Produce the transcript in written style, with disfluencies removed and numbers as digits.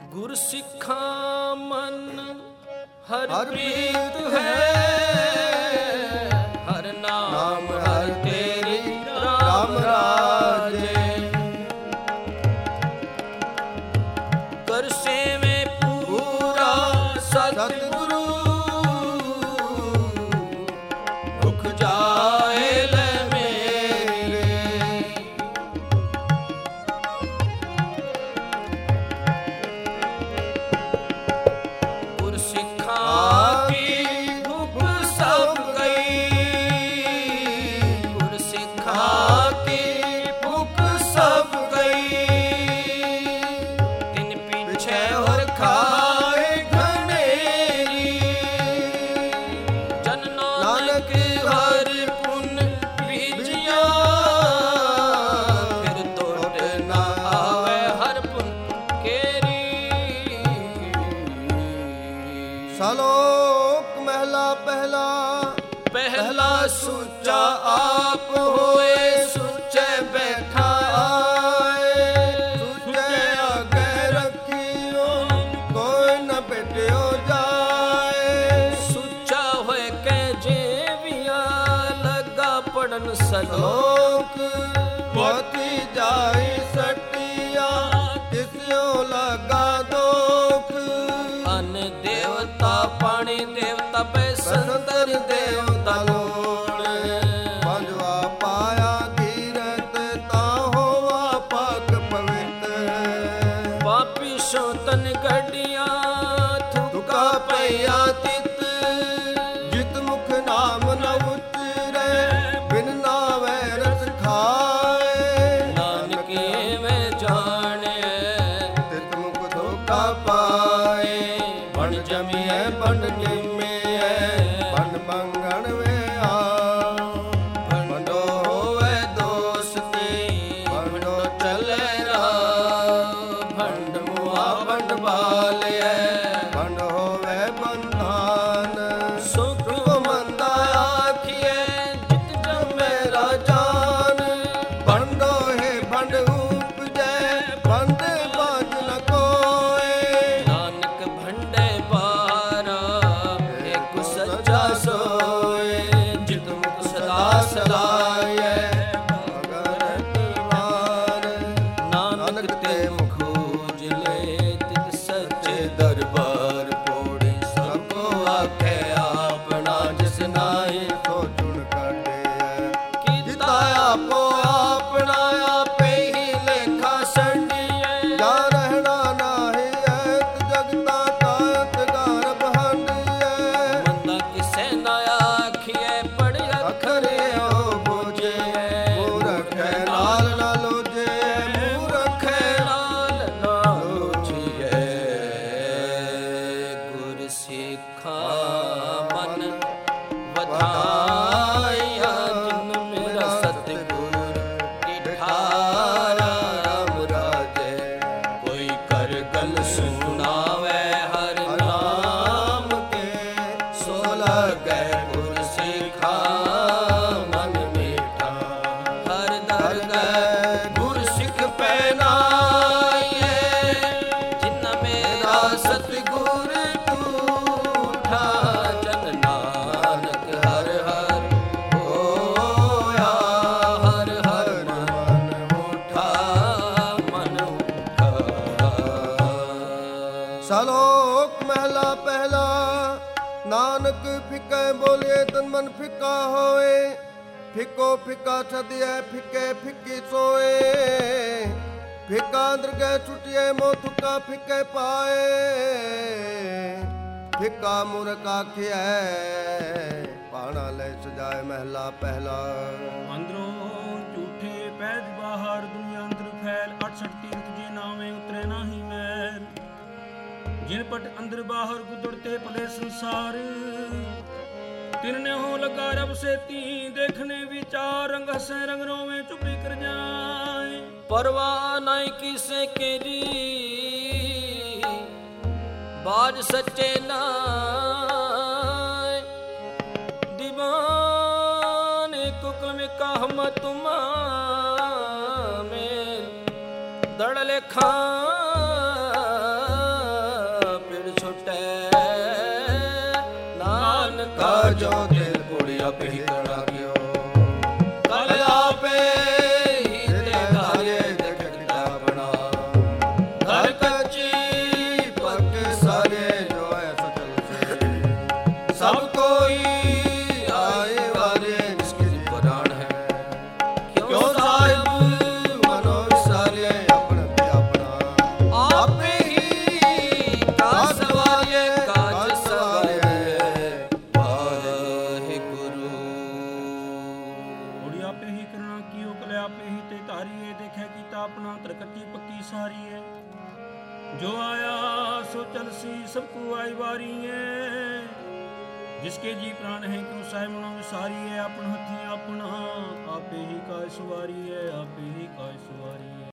ਗੁਰ ਸਿੱਖਾਂ ਮਨ ਹਰ ਪ੍ਰੀਤ ਹੈ, ਹਰ ਨਾਮ ਹਰ ਤੇਰੀ ਰਾਮ ਰਾਜੇ। ਕਰ ਸੇਵੇਂ ਪੂਰਾ ਸਤਿਗੁਰੂ, ਰੁਕ ਜਾਏ ਲੈ ਮੇਰੇ। ਗੁਰ ਸਿੱਖਾਂ ਕੀ ਭੁੱਖ ਸਭ ਗਈ, ਗੁਰ ਸਿੱਖਾਂ ਕੀ ਭੁੱਖ ਸਭ ਗਈ। ਤਿਨ ਪਿੱਛੇ ਹੋਰ ਖਾਏ ਘਨੇਰੀ, ਜਨ ਨਾਨਕ ਹਰ ਪੁਨ ਬੀਜਿਆ। ਫਿਰ ਟੁੱਟ ਨਾ ਆਵੇ ਹਰ ਪੁਨ ਕੇਰੀ। ਸ਼ਲੋਕ ਮਹਿਲਾ ਪਹਿਲਾ। ਪਹਿਲਾ ਸੁੱਚਾ ਆਪ ਹੋਏ, ਸੁੱਚੇ ਬੈਠਾ ਆਏ। ਸੁੱਚੇ ਅੱਗੇ ਰੱਖਿਓ, ਕੋਈ ਨ ਭੇਟਿਓ ਜਾਏ। ਸੁੱਚਾ ਹੋਏ ਕਹਿ ਜੇਵੀਆਂ, ਲੱਗਾ ਪੜਨ ਸਲੋਕ। ਪੋਤੀ ਜਾਈ ਸਟਿਆ, ਤਿਸਿਓ ਲਗਾ ਦੋਖ। ਅਨ ਦੇਵਤਾ ਪਾਣੀ ਦੇਵਤਾ ਪੈ ਸੰਦਰ ਦੇਵਤਾ ਲੋੜ। ਪੰਜਵਾ ਪਾਇਆ ਧੀਰਤ, ਤਾਂ ਹੋਵਾ ਪਾਕ ਪਵਿੱਤ। ਪਾਪੀ ਸੋ ਤਨ ਗੱਡੀਆਂ, ਥੁਕਾ ਪਈਆ ਤਿਤ। ਜਿਤ ਮੁਖ ਨਾਮ ਨ ਉਚਰੈ, ਬਿਨ ਨਾਵੈ ਰਸ ਖਾਏ। ਨਾਨਕ ਐਵੇਂ ਜਾਣਿਐ, ਤਿਤ ਮੁਖ ਧੋਖਾ ਪਾਏ। ਬਣ ਜਮੀਐ ਬਣ ਨਿਮਿਐ, ਬਣ ਮੰਗਣ ਵੇ ਆ। ਭੰਡੋ ਹੋਵੇ ਦੋਸਤੀ, ਭੰਡੋ ਚਲੇ ਰਾਹ। ਭੰਡ ਮੁਆ ਭੰਡ ਬਾਲਿਐ, ਬਣ ਹੋਵੇ ਬੰਧਾਨ। ਸੁਖ ਮੰਦਾ ਆਖੀਐ, ਜਿਤ ਜਮੈ ਜਾਨ ਭੰਡੋ ਹੈ ਭੰਡ ਉਪਜੈ, ਭੰਡ ਬਾਜ ਨ ਕੋਏ। ਨਾਨਕ ਭੰਡੇ ਬਾਰਾ, ਏਕ ਸੱਚਾ ਸੋਏ। ਜਿਤ ਮੁਖ ਸਦਾ ਸਲਾਈਐ, ਭਗਤ ਵਾਰ ਨਾਨਕ ਤੇ ਮੁਖ ਉਜਲੇ। ਤਿਤ ਸੱਚੇ ਦਰਬਾਰ ਪੋੜੀ, ਸਭ ਕੋ ਆਖੇ ਆਪਣਾ। ਜਿਸ ਨਾਹੀ ਸੋ ਚੁਣ ਕਾਟਿਐ, ਕੀਤਾ ਆਪੋ ਆਪਣਾ, ਆਪੇ ਹੀ ਲੇਖਾ ਛੱਡੀਐ। ਜਾ ਰਹਿਣਾ ਨਾਹੀ ਐਤ ਜਗਤਾ ਤਾਤ ਗਰਭ ਹੰਡੀਐ। ਮੰਦਾ ਕਿਸੇ ਨਾ ਆਖੀਐ, ਪੜ੍ਹ ਅੱਖਰ ਅੱਖਰਿਓ ਬੋਝੇ, ਮੂਰਖੈ ਨਾਲ ਨਾ ਲੋਝੇ। ਮੂਰਖੈ ਨਾਲ ਨਾ ਲੋਚੀਐ। ਗੁਰ ਸਿੱਖਾਂ ਮਨ ਵਧਾਇਆ, ਜਿਨ ਮੇਰਾ ਸਤਿਗੁਰ ਡਿਠਾ। ਰਾਮ ਰਾਜੇ ਕੋਈ ਕਰ ਗਲ ਸੁਣਾਵੇ, ਹਰ ਨਾਮ ਕੇ ਸੋ ਲਗੈ। ਗੁਰ ਸਿੱਖਾਂ ਮਨ ਮੀਠਾ, ਹਰ ਦਰਗਹਿ ਗੁਰ ਸਿੱਖ ਪੈਨਾਈਐ। ਜਿਨ ਮੇਰਾ ਸਤਿਗੁਰ ਟੂਠਾ, ਜਨ ਨਾਨਕ ਹਰ ਹਰ ਹੋਇਆ। ਹਰ ਹਰ ਮਨ ਉਠਾ, ਮਨ ਉਠਾ। ਸ਼ਲੋਕ ਮਹਿਲਾ ਪਹਿਲਾ। ਨਾਨਕ ਫਿੱਕੇ ਬੋਲੇ ਤਨ ਮਨ ਫਿੱਕਾ ਹੋਏ। ਫਿੱਕੋ ਫਿੱਕਾ ਛਦਿਐ, ਫਿੱਕੇ ਫਿੱਕੀ ਸੋਏ। ਫਿੱਕਾ ਦਰਗਹਿ ਛੁਟਿਐ, ਮੋ ਥੁੱਕਾ ਫਿੱਕੇ ਪਾਏ। ਫਿੱਕਾ ਮੂਰਖ ਆਖਿਐ, ਪਾਣਾ ਲੈ ਸਜਾਏ। ਮਹਿਲਾ ਪਹਿਲਾ। ਅੰਦਰੋਂ ਝੂਠੇ ਪੈਜ ਬਾਹਰ, ਦੁਨੀਆ ਅੰਦਰ ਫੈਲ। 68 ਤੀਰਥ ਜੇ ਨਾਵੇਂ ਉਤਰੇ ਨਾਹੀ ਮੈਲ। ਜਿਨ ਪਟ ਅੰਦਰ ਬਾਹਰ ਗੁਦੜਤੇ ਭਲੇ ਸੰਸਾਰ। ਤਿਨਨੇ ਹੋ ਲਗਾ ਰਬ ਸੇਤੀ, ਦੇਖਣੇ ਵਿਚਾਰ। ਰੰਗ ਹਸੈ ਰੰਗ ਰੋਵੇਂ, ਚੁੱਪੀ ਕਰ ਜਾਏ। ਪਰਵਾਹ ਨਹੀਂ ਕਿਸੇ ਕੇਰੀ, ਬਾਜ ਸੱਚੇ ਨਾਏ। ਦੀਵਾਨ ਕੁਕਲ ਮੇ ਕਾਹਮ ਤੁਮਾ ਮੇਲ। ਦੜ ਲੇਖਾਂ ਕੀਤਾ ਆਪਣਾ ਤਰਕੱਚੀ ਪੱਕੀ ਸਾਰੀ ਹੈ ਜੋ ਆਇਆ ਸੋ ਚਲਸੀ ਸਭ ਕੋ ਆਈ ਵਾਰੀ ਹੈ जिसके जी प्राण है क्यों साय मनो विसारी है अपन हथी अपना आपे ही काय सवारी है आपे ही काय सवारी